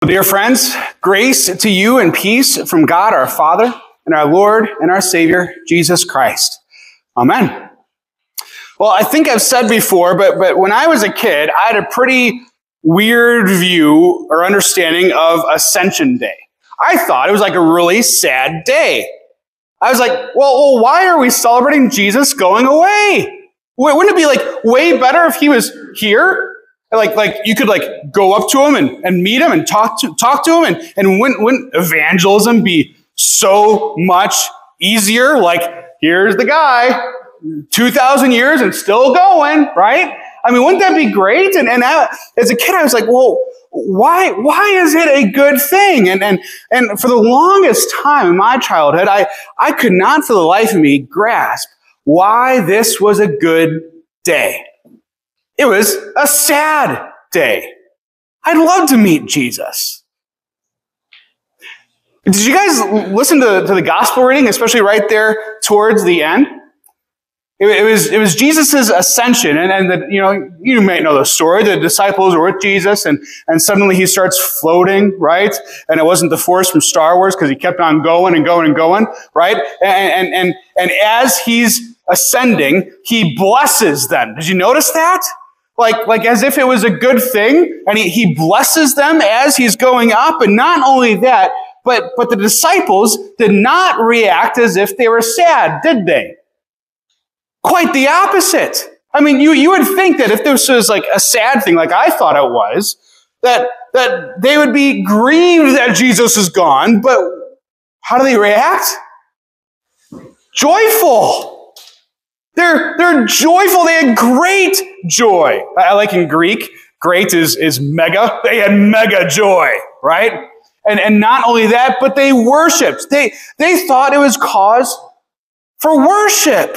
Dear friends, grace to you and peace from God our Father and our Lord and our Savior, Jesus Christ. Amen. Well, I think I've said before, but when I was a kid, I had a pretty weird view or understanding of Ascension Day. I thought it was like a really sad day. I was like, well, why are we celebrating Jesus going away? Wouldn't it be like way better if he was here? Like you could like go up to him and meet him and talk to him and wouldn't evangelism be so much easier? Like, here's the guy, 2,000 years and still going, right? I mean, wouldn't that be great? And as a kid, I was like, well, why is it a good thing? And for the longest time in my childhood, I could not for the life of me grasp why this was a good day. It was a sad day. I'd love to meet Jesus. Did you guys listen to the gospel reading, especially right there towards the end? It was Jesus' ascension, and you may know the story. The disciples were with Jesus, and suddenly he starts floating, right? And it wasn't the Force from Star Wars because he kept on going and going and going, right? And as he's ascending, he blesses them. Did you notice that? Like as if it was a good thing, and he blesses them as he's going up. And not only that, but the disciples did not react as if they were sad, did they? Quite the opposite. I mean, you would think that if this was like a sad thing, like I thought it was, that they would be grieved that Jesus is gone, but how do they react? Joyful. They're joyful. They had great joy. I like in Greek, great is mega. They had mega joy, right? And not only that, but they worshiped. They thought it was cause for worship.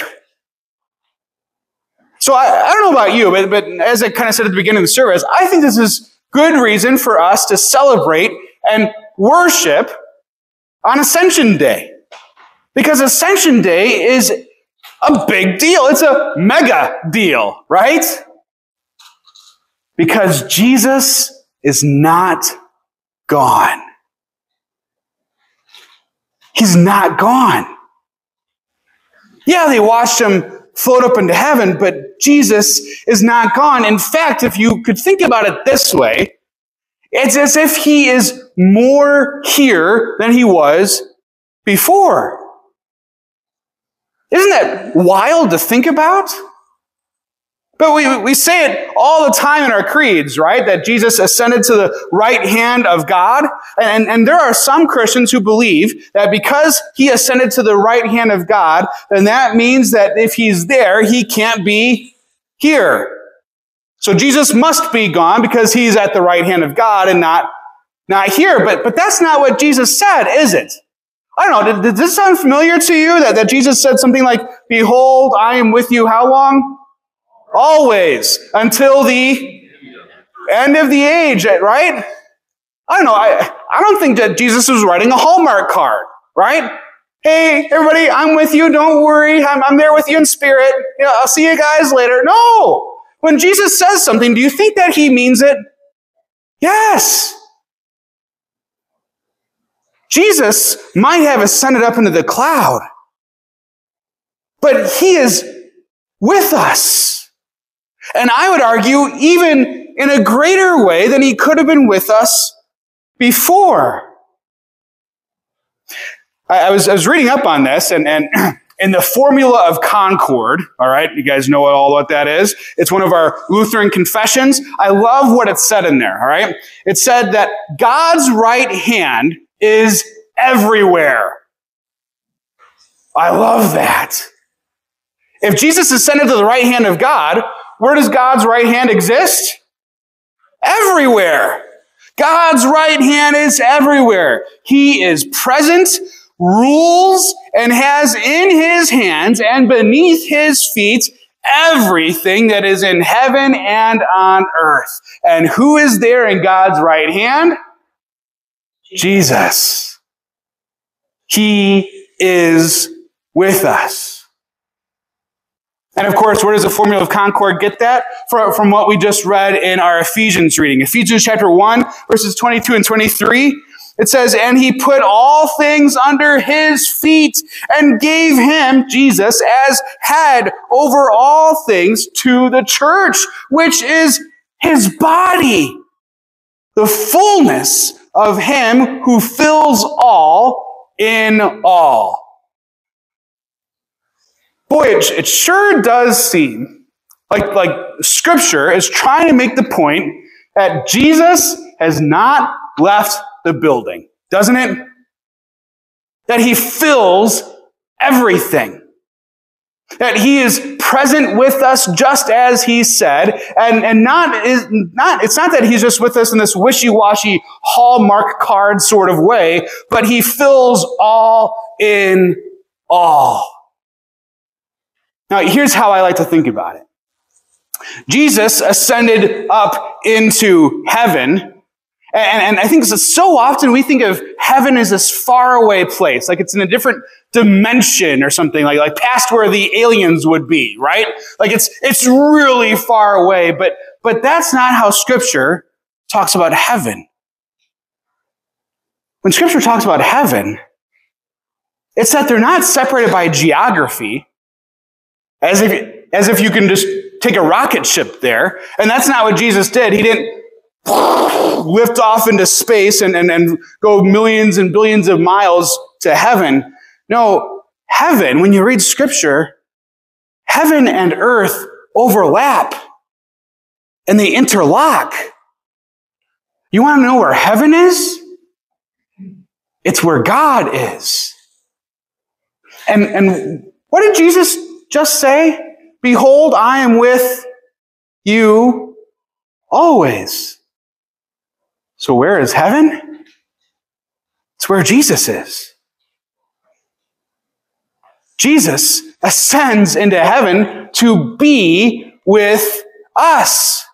So I don't know about you, but as I kind of said at the beginning of the service, I think this is good reason for us to celebrate and worship on Ascension Day. Because Ascension Day is a big deal. It's a mega deal, right? Because Jesus is not gone. He's not gone. Yeah, they watched him float up into heaven, but Jesus is not gone. In fact, if you could think about it this way, it's as if he is more here than he was before. Isn't that wild to think about? But we say it all the time in our creeds, right? That Jesus ascended to the right hand of God. And there are some Christians who believe that because he ascended to the right hand of God, then that means that if he's there, he can't be here. So Jesus must be gone because he's at the right hand of God and not here. But that's not what Jesus said, is it? I don't know. Did this sound familiar to you? That Jesus said something like, "Behold, I am with you how long? Always, until the end of the age," right? I don't know. I don't think that Jesus was writing a Hallmark card, right? Hey, everybody, I'm with you. Don't worry. I'm there with you in spirit. I'll see you guys later. No. When Jesus says something, do you think that he means it? Yes. Jesus might have ascended up into the cloud, but he is with us. And I would argue even in a greater way than he could have been with us before. I was reading up on this, and in the Formula of Concord, all right, you guys know what that is. It's one of our Lutheran confessions. I love what it said in there, all right? It said that God's right hand is everywhere. I love that. If Jesus ascended to the right hand of God, where does God's right hand exist? Everywhere. God's right hand is everywhere. He is present, rules, and has in his hands and beneath his feet everything that is in heaven and on earth. And who is there in God's right hand? Jesus. He is with us. And of course, where does the formula of concord get that? From what we just read in our Ephesians reading. Ephesians chapter 1, verses 22 and 23. It says, and he put all things under his feet and gave him, Jesus, as head over all things to the church, which is his body, the fullness of him who fills all in all. Boy, it sure does seem like Scripture is trying to make the point that Jesus has not left the building, doesn't it? That he fills everything. That he is present with us just as he said, and it's not that he's just with us in this wishy-washy Hallmark card sort of way, but he fills all in all. Now, here's how I like to think about it. Jesus ascended up into heaven, and I think so often we think of heaven as this faraway place, like it's in a different dimension or something, like past where the aliens would be, right? Like it's really far away, but that's not how Scripture talks about heaven. When Scripture talks about heaven, it's that they're not separated by geography, as if you can just take a rocket ship there. And that's not what Jesus did. He didn't lift off into space and go millions and billions of miles to heaven. No, heaven, when you read Scripture, heaven and earth overlap and they interlock. You want to know where heaven is? It's where God is. And what did Jesus just say? Behold, I am with you always. So where is heaven? It's where Jesus is. Jesus ascends into heaven to be with us.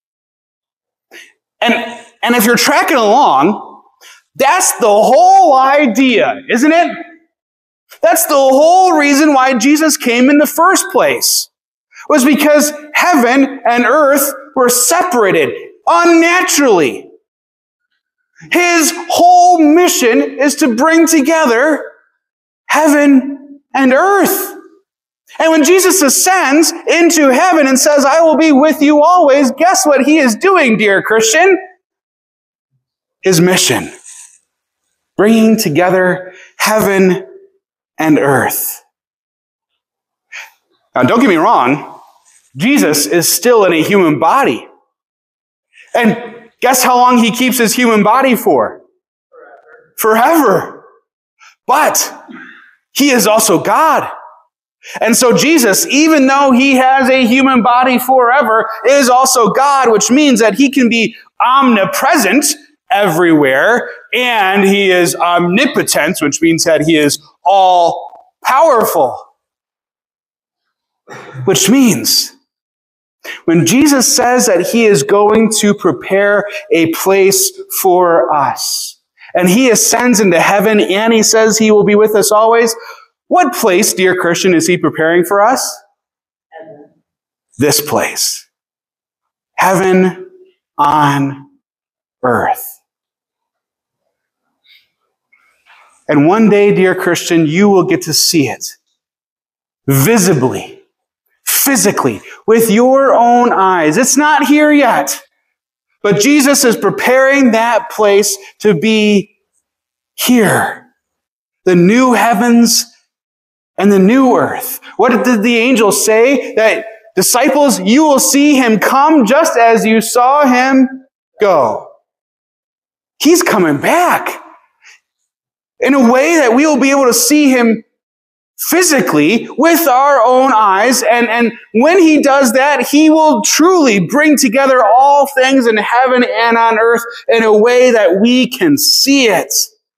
And if you're tracking along, that's the whole idea, isn't it? That's the whole reason why Jesus came in the first place, was because heaven and earth were separated unnaturally. His whole mission is to bring together heaven and earth. And when Jesus ascends into heaven and says, I will be with you always, guess what he is doing, dear Christian? His mission. Bringing together heaven and earth. Now, don't get me wrong. Jesus is still in a human body. And guess how long he keeps his human body for? Forever. But he is also God. And so Jesus, even though he has a human body forever, is also God, which means that he can be omnipresent everywhere, and he is omnipotent, which means that he is all powerful. Which means when Jesus says that he is going to prepare a place for us, and he ascends into heaven, and he says he will be with us always, what place, dear Christian, is he preparing for us? Heaven. This place. Heaven on earth. And one day, dear Christian, you will get to see it visibly, physically, with your own eyes. It's not here yet, but Jesus is preparing that place to be here. The new heavens and the new earth. What did the angel say? That disciples, you will see him come just as you saw him go. He's coming back in a way that we will be able to see him physically with our own eyes. And when he does that, he will truly bring together all things in heaven and on earth in a way that we can see it.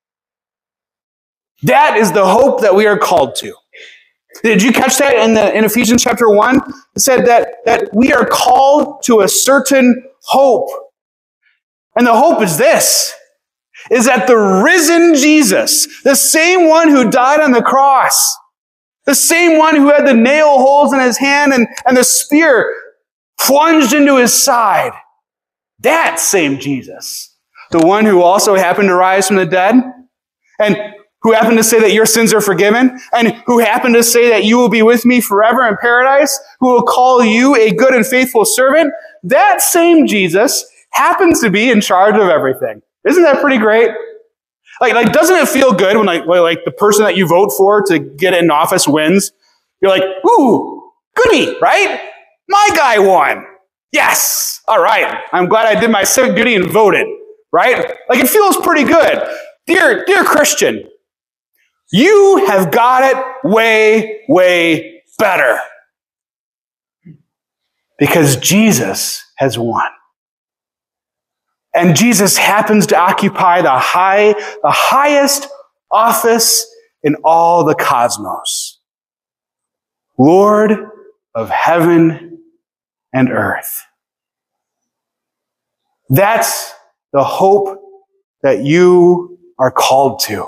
That is the hope that we are called to. Did you catch that in Ephesians chapter 1? It said that we are called to a certain hope. And the hope is this, is that the risen Jesus, the same one who died on the cross, The same one who had the nail holes in his hand and the spear plunged into his side. That same Jesus. The one who also happened to rise from the dead, and who happened to say that your sins are forgiven, and who happened to say that you will be with me forever in paradise, who will call you a good and faithful servant. That same Jesus happens to be in charge of everything. Isn't that pretty great? Like, doesn't it feel good when like the person that you vote for to get in office wins? You're like, ooh, goody, right? My guy won. Yes. All right. I'm glad I did my civic duty and voted, right? Like, it feels pretty good. Dear Christian, you have got it way, way better. Because Jesus has won. And Jesus happens to occupy the highest office in all the cosmos. Lord of heaven and earth. That's the hope that you are called to.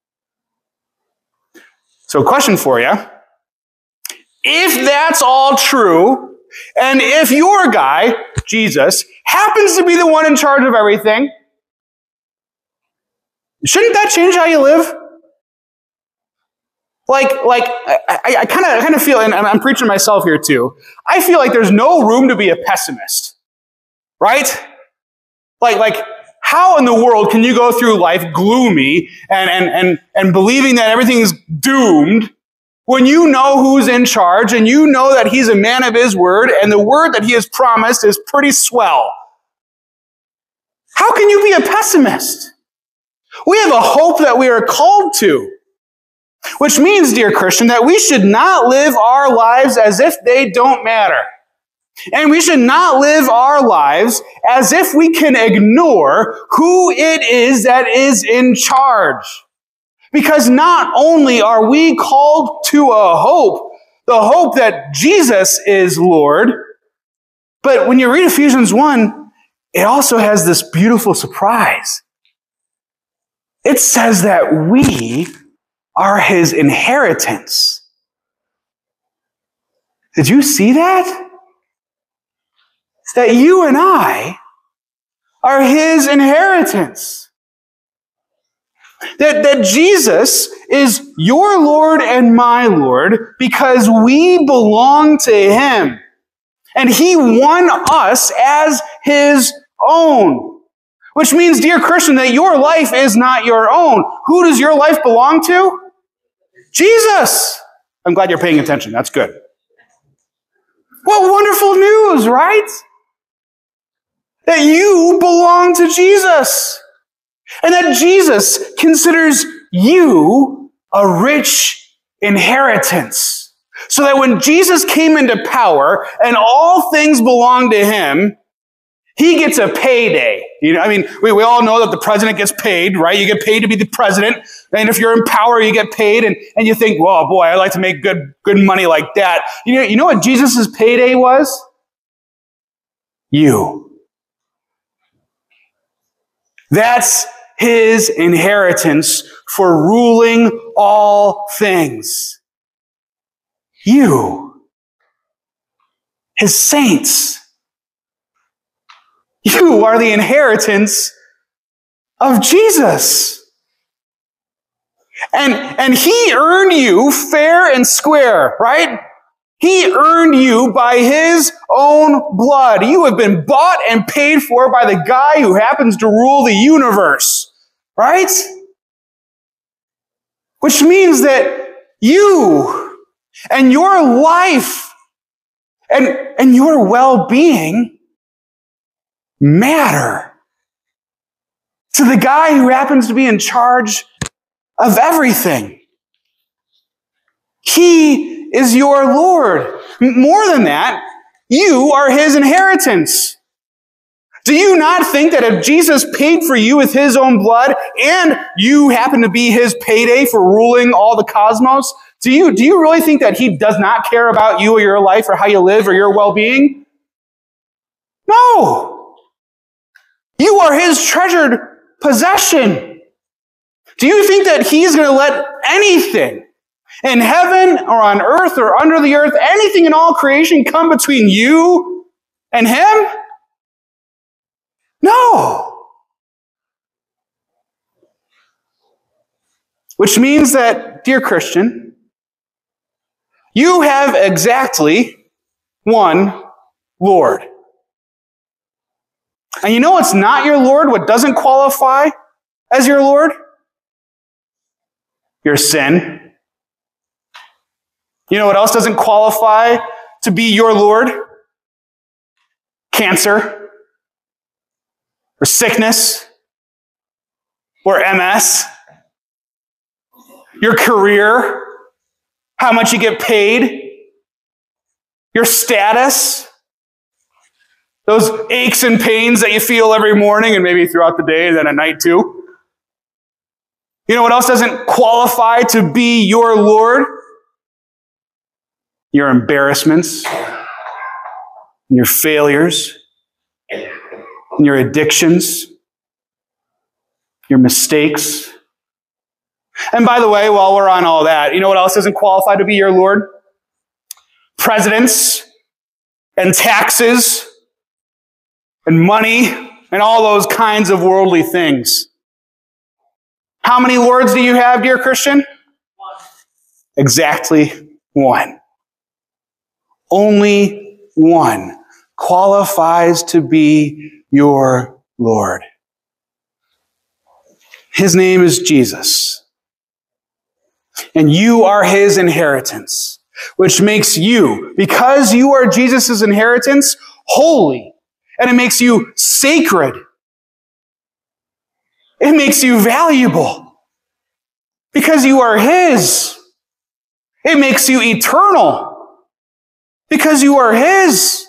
So, question for you. If that's all true, and if your guy, Jesus, happens to be the one in charge of everything, shouldn't that change how you live? I kind of feel, and I'm preaching to myself here too, I feel like there's no room to be a pessimist, right? Like, how in the world can you go through life gloomy and believing that everything's doomed when you know who's in charge and you know that he's a man of his word and the word that he has promised is pretty swell? How can you be a pessimist? We have a hope that we are called to, which means, dear Christian, that we should not live our lives as if they don't matter. And we should not live our lives as if we can ignore who it is that is in charge. Because not only are we called to a hope, the hope that Jesus is Lord, but when you read Ephesians 1, it also has this beautiful surprise. It says that we are his inheritance. Did you see that? It's that you and I are his inheritance. That Jesus is your Lord and my Lord because we belong to him. And he won us as his own. Which means, dear Christian, that your life is not your own. Who does your life belong to? Jesus. I'm glad you're paying attention. That's good. What wonderful news, right? That you belong to Jesus. And that Jesus considers you a rich inheritance. So that when Jesus came into power and all things belong to him, he gets a payday. You know, I mean, we all know that the president gets paid, right? You get paid to be the president. And if you're in power, you get paid. And you think, well, boy, I'd like to make good money like that. You know what Jesus' payday was? You. That's his inheritance for ruling all things. You. His saints. You are the inheritance of Jesus. And he earned you fair and square, right? He earned you by his own blood. You have been bought and paid for by the guy who happens to rule the universe, right? Which means that you and your life and your well-being matter to the guy who happens to be in charge of everything. He is your Lord. More than that, you are his inheritance. Do you not think that if Jesus paid for you with his own blood and you happen to be his payday for ruling all the cosmos, do you really think that he does not care about you or your life or how you live or your well-being? No. You are his treasured possession. Do you think that he's going to let anything, In heaven or on earth or under the earth, anything in all creation come between you and him? No. Which means that, dear Christian, you have exactly one Lord. And you know what's not your Lord? What doesn't qualify as your Lord? Your sin. You know what else doesn't qualify to be your Lord? Cancer, or sickness, or MS, your career, how much you get paid, your status, those aches and pains that you feel every morning and maybe throughout the day and then at night too. You know what else doesn't qualify to be your Lord? Your embarrassments, and your failures, and your addictions, your mistakes. And by the way, while we're on all that, you know what else doesn't qualify to be your Lord? Presidents, and taxes, and money, and all those kinds of worldly things. How many lords do you have, dear Christian? One. Exactly one. Only one qualifies to be your Lord. His name is Jesus. And you are his inheritance, which makes you, because you are Jesus' inheritance, holy. And it makes you sacred. It makes you valuable. Because you are his. It makes you eternal. Because you are his.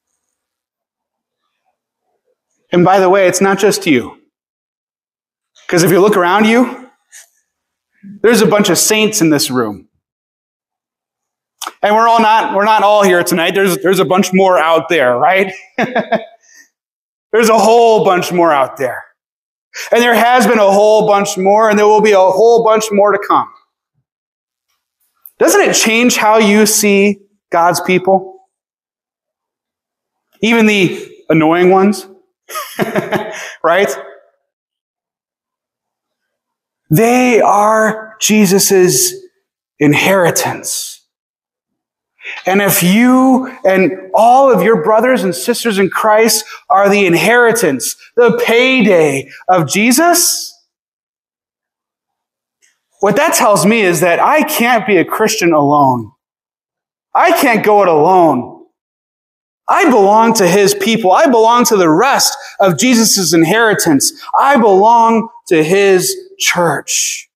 And by the way, it's not just you. Because if you look around you, there's a bunch of saints in this room. And we're not all here tonight. There's a bunch more out there, right? There's a whole bunch more out there. And there has been a whole bunch more, and there will be a whole bunch more to come. Doesn't it change how you see God's people? Even the annoying ones, right? They are Jesus' inheritance. And if you and all of your brothers and sisters in Christ are the inheritance, the payday of Jesus, what that tells me is that I can't be a Christian alone. I can't go it alone. I belong to his people. I belong to the rest of Jesus' inheritance. I belong to his church.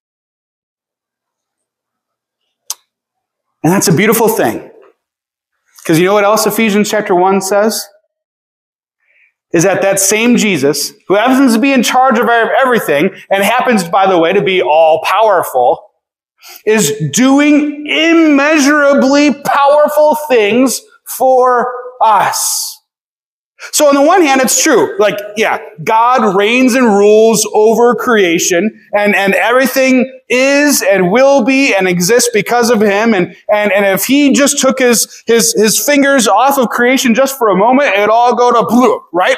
And that's a beautiful thing. Because you know what else Ephesians chapter 1 says? Is that same Jesus, who happens to be in charge of everything, and happens, by the way, to be all-powerful, is doing immeasurably powerful things for us. So on the one hand, it's true. Like, yeah, God reigns and rules over creation, and everything is and will be and exists because of him. And if he just took his fingers off of creation just for a moment, it'd all go to blue, right?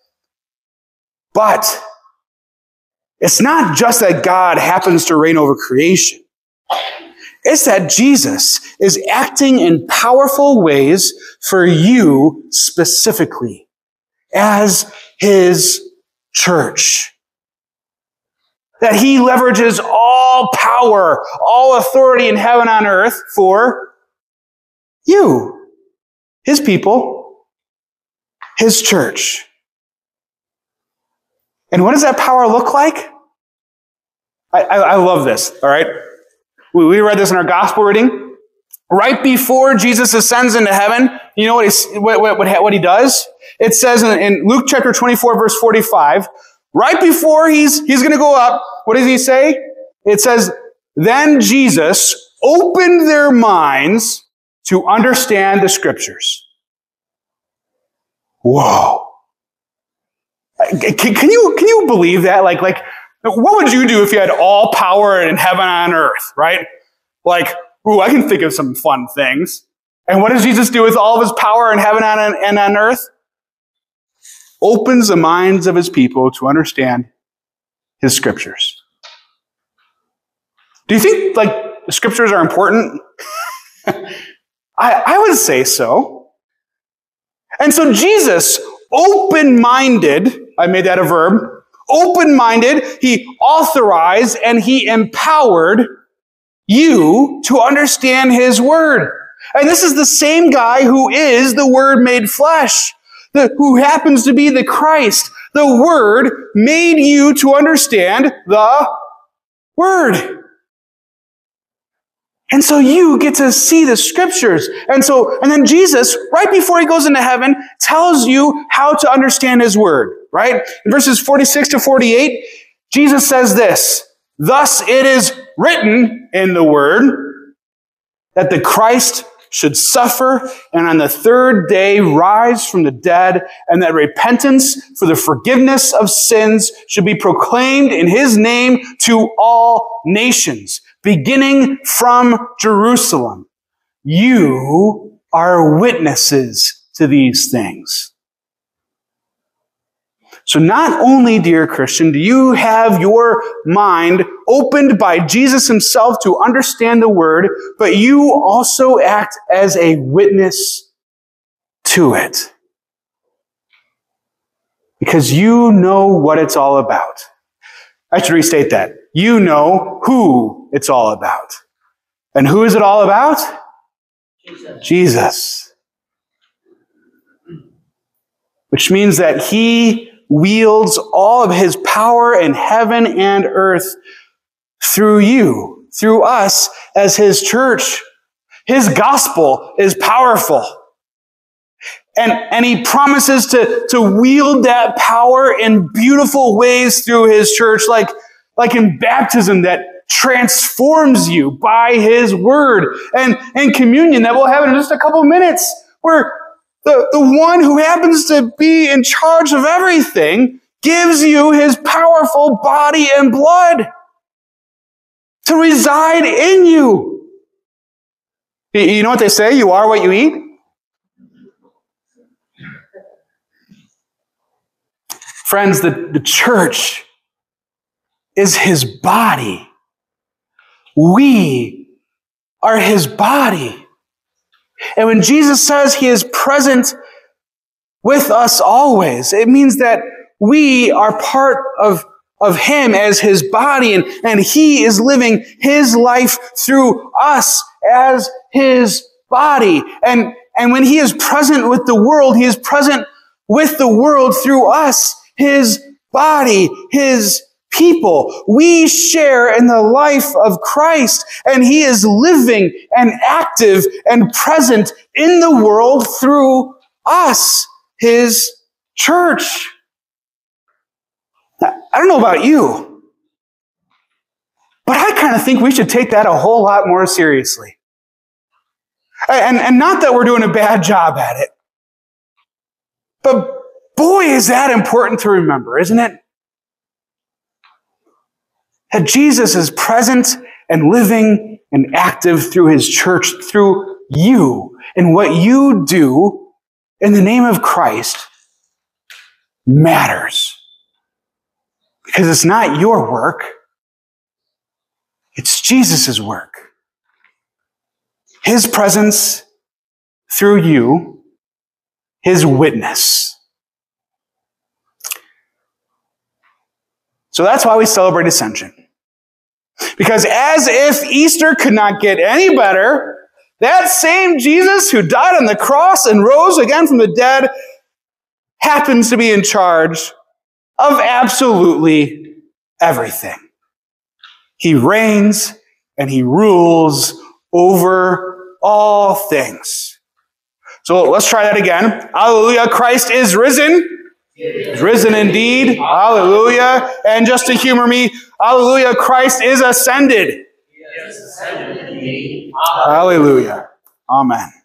But it's not just that God happens to reign over creation. It's that Jesus is acting in powerful ways for you specifically as his church. That he leverages all power, all authority in heaven and on earth for you, his people, his church. And what does that power look like? I love this, all right? We read this in our gospel reading. Right before Jesus ascends into heaven, you know what he does? It says in Luke chapter 24, verse 45, right before he's going to go up, what does he say? It says, then Jesus opened their minds to understand the scriptures. Whoa. Can you believe that? Like, what would you do if you had all power in heaven and on earth, right? Like, Ooh, I can think of some fun things. And what does Jesus do with all of his power in heaven and on earth? Opens the minds of his people to understand his scriptures. Do you think, the scriptures are important? I would say so. And so Jesus, open-minded, I made that a verb, open-minded, he authorized and he empowered you to understand his word. And this is the same guy who is the Word made flesh, who happens to be the Christ. The Word made you to understand the Word. And so you get to see the scriptures. And then Jesus, right before he goes into heaven, tells you how to understand his word, right? In verses 46 to 48, Jesus says this, "Thus it is written in the word that the Christ should suffer and on the third day rise from the dead, and that repentance for the forgiveness of sins should be proclaimed in his name to all nations, beginning from Jerusalem. You are witnesses to these things." So not only, dear Christian, do you have your mind opened by Jesus himself to understand the word, but you also act as a witness to it. Because you know what it's all about. I should restate that. You know who it's all about. And who is it all about? Jesus. Which means that he wields all of his power in heaven and earth through you, through us as his church. His gospel is powerful. And he promises to wield that power in beautiful ways through his church, like in baptism that transforms you by his word. And in communion that we'll have in just a couple minutes, where the one who happens to be in charge of everything gives you his powerful body and blood to reside in you. You know what they say? You are what you eat. Friends, the church is his body. We are his body. And when Jesus says he is present with us always, it means that we are part of him as his body, and he is living his life through us as his body. And when he is present with the world, he is present with the world through us, his body, his people. We share in the life of Christ, and he is living and active and present in the world through us, his church. Now, I don't know about you, but I kind of think we should take that a whole lot more seriously. And not that we're doing a bad job at it, but boy, is that important to remember, isn't it? That Jesus is present and living and active through his church, through you. And what you do in the name of Christ matters. Because it's not your work. It's Jesus' work. His presence through you, his witness. So that's why we celebrate Ascension. Because as if Easter could not get any better, that same Jesus who died on the cross and rose again from the dead happens to be in charge of absolutely everything. He reigns and he rules over all things. So let's try that again. Hallelujah, Christ is risen. Is risen indeed. Hallelujah. And just to humor me, hallelujah, Christ is ascended. Yes, ascended indeed. Hallelujah. Amen.